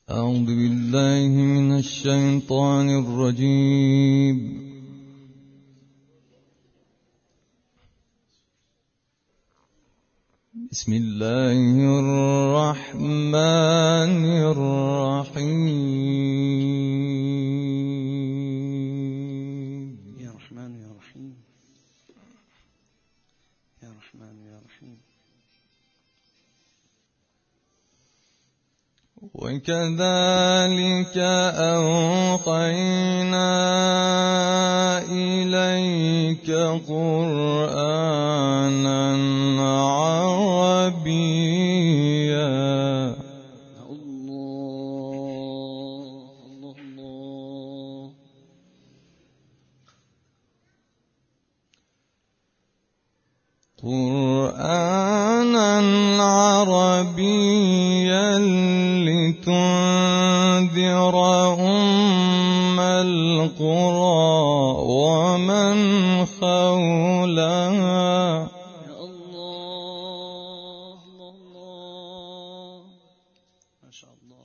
أعوذ بالله من الشيطان الرجيم. بسم الله الرحمن الرحيم. يا رحمن يا رحيم يا رحمن يا رحيم. وكذلك أوحينا إليك قرآنا عربيا. قرآنا عربيا لتنذر أم القرى ومن حولها. يا الله الله ما شاء الله.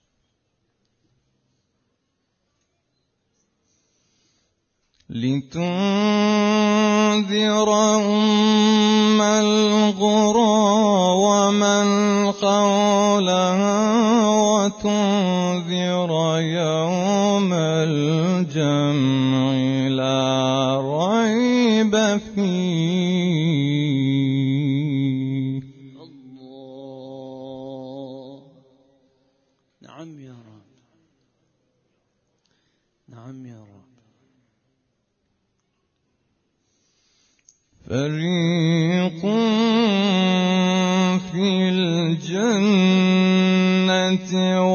لتنذر أم القرى ومن حولها وتنذر يوم الجمع لا ريب فيه. الله. نعم يا رب، نعم يا رب. فريق في الجنة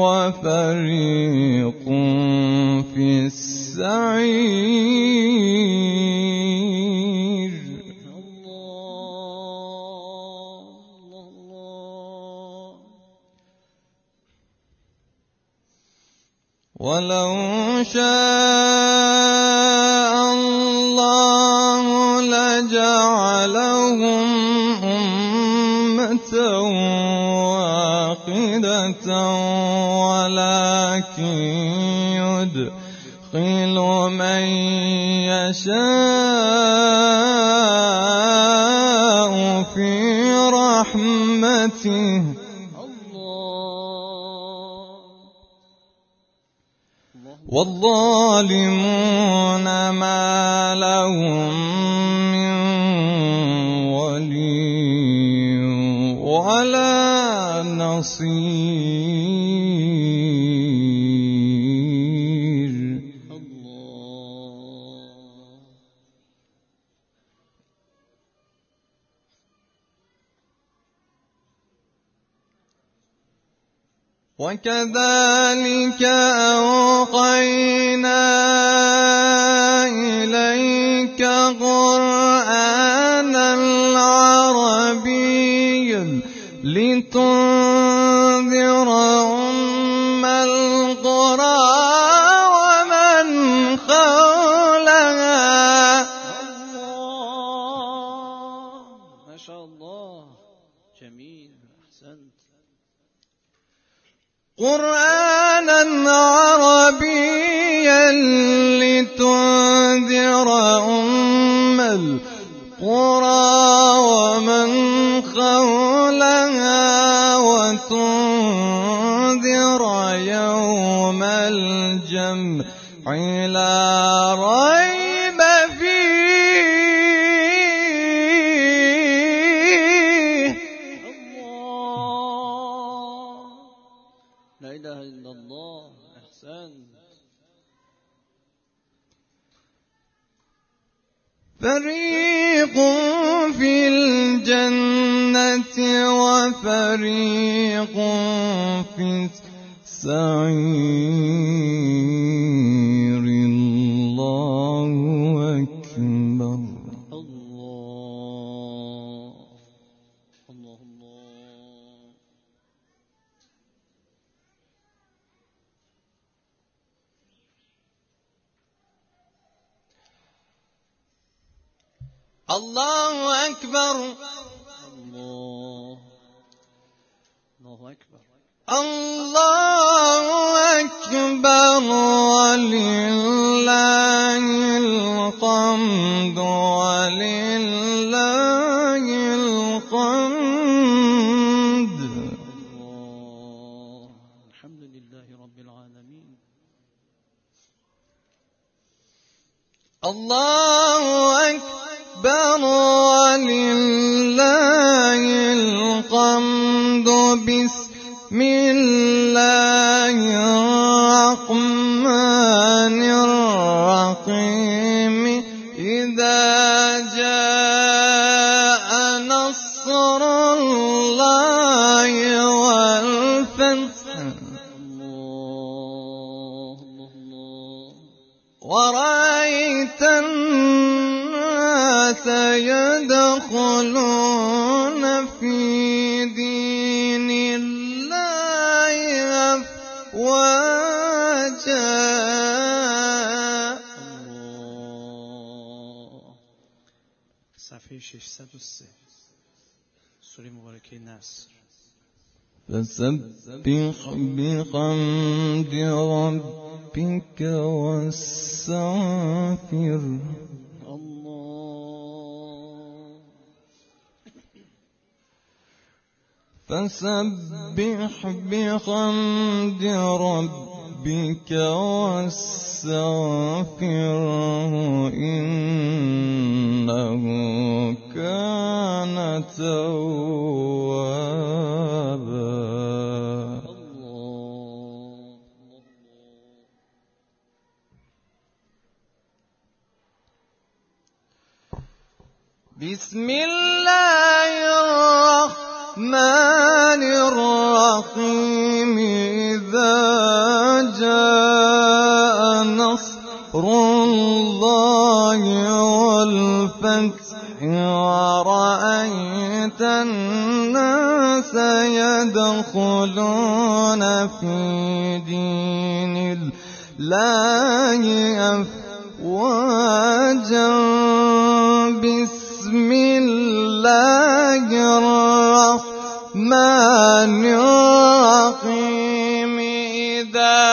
وفريق في السعير. الله الله. ولو شاء الله لجعلهم أمة واحدة ولكن يدخل من يشاء في رحمته. والظالمون ما لهم من ولي ولا نصير. وكذلك أوحينا إليك قرآنا عربيا لتنذر أم القرى ومن حولها. ما شاء الله، جميل، أحسنت. قرآنا عربيا لتنذر أم القرى ومن حولها وتنذر يوم الجمع لا ريب فيه. لا إله إلا الله، أحسنت. فريق في الجنة وفريق في السعير. الله أكبر. الله الله الله. الله أكبر. الله الله أكبر. الله ولله الحمد ولله الحمد. الحمد لله رب العالمين. الله أكبر ولله الحمد. بسم الله الرحمن الرحيم. إذا جاء نصر الله والفتح ورأيت الناس يدخلون في دين الله أفواجا. صفحه 603 سوره مبارکه نصر. فسبح بحمد ربك واستغفر. فسبح بحمد ربك واستغفره إنه كان توابا. بسم الله الرحمن الرحيم. إذا جاء نصر الله والفتح ورأيت الناس يدخلون في دين الله أفواجا. بسم الله الرحمن الرحيم. إذا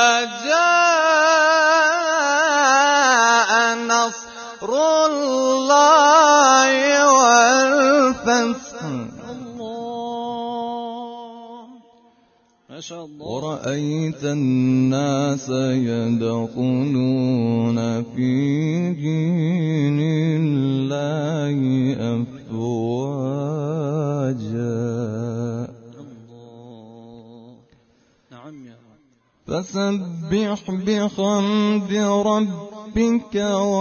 جاء نصر الله والفتح ما شاء الله. ورأيت الناس يدخلون في دين الله أفواجا. نعم يا رب. فسبح بحمد ربك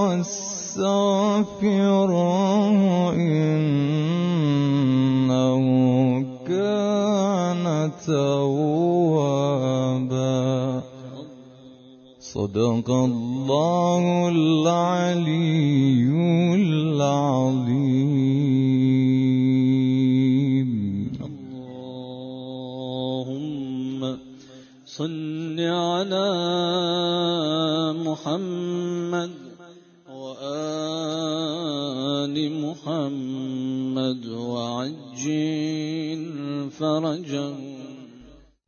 واستغفره إنه كان توابا. صدق الله العلي العظيم. اللهم صل على محمد وآل محمد وعجل فرجهم